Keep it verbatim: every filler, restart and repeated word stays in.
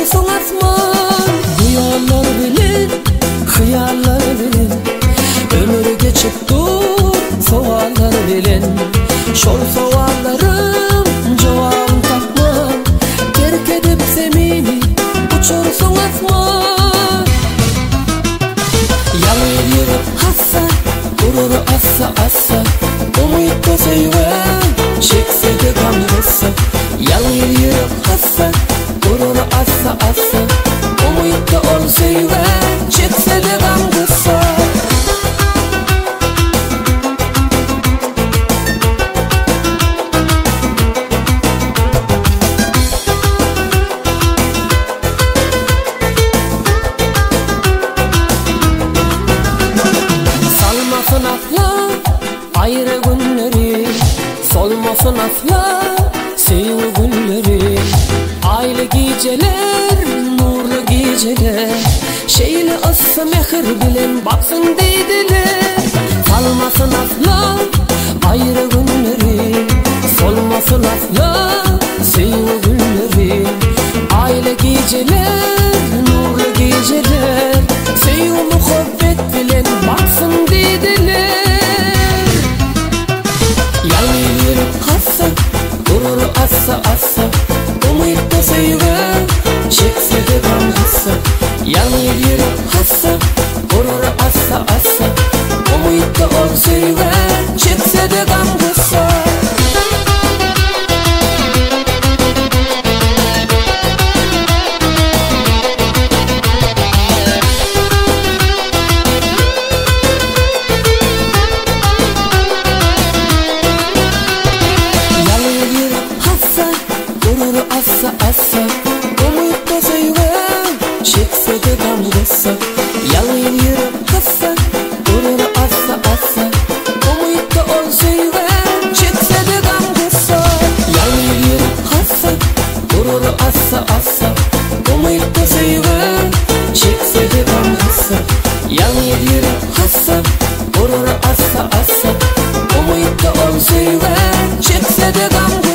uçursun asman. Duyarlar bilin, hıyarlar bilin, ömür geçip dur, soğanlar bilin. Şol soğanlarım cevabını takma, terk edip zemini uçursun asman. Yalı yürüp hassa, gurur assa assa, umutlu seyven, çekse de gamrıssa. Yalı yürüp hassa, gurur assa assa, umutlu ol seyven, çekse de gamrıssa. Salmasın afla ayrı günleri, solmasın afla seyu günleri. Aylı geceler, nurlu geceler, şeyli ısı mehir bilen baksın deydiler. Salmasın afla ayrı günleri, solmasın afla seyu günleri. Aylı geceler, nurlu geceler, seyu muhabbet bilen baksın deydiler. Yalı yürüp hassa, gurur assa assa, umutlu seyven, çekse de gamrıssa. Yalı yürüp hassa, gurur assa assa, umutlu ol seyven, çekse de gamrıssa. Gurur assa assa, umutlu seyven, çekse de gamrıssa. Yalı yürüp hassa, gurur assa assa, umutlu ol seyven, çekse de gamrıssa. Yalı yürüp hassa, gurur assa assa, umutlu seyven, çekse de gamrıssa. Yalı yürüp hassa, gurur assa assa, umutlu ol seyven, çekse de gamrıssa.